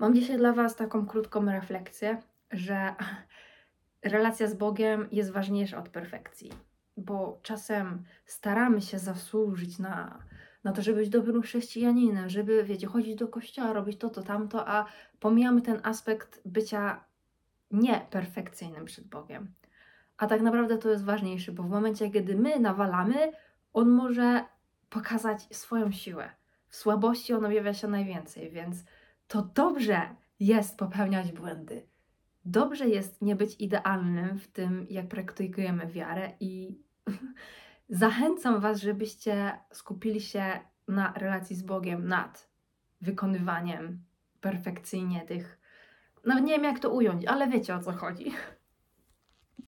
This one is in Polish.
Mam dzisiaj dla Was taką krótką refleksję, że relacja z Bogiem jest ważniejsza od perfekcji, bo czasem staramy się zasłużyć na to, żeby być dobrym chrześcijaninem, żeby, wiecie, chodzić do kościoła, robić to, tamto, a pomijamy ten aspekt bycia nieperfekcyjnym przed Bogiem. A tak naprawdę to jest ważniejsze, bo w momencie, kiedy my nawalamy, On może pokazać swoją siłę. W słabości On objawia się najwięcej, więc to dobrze jest popełniać błędy. Dobrze jest nie być idealnym w tym, jak praktykujemy wiarę i zachęcam Was, żebyście skupili się na relacji z Bogiem nad wykonywaniem perfekcyjnie tych, nawet nie wiem jak to ująć, ale wiecie o co chodzi.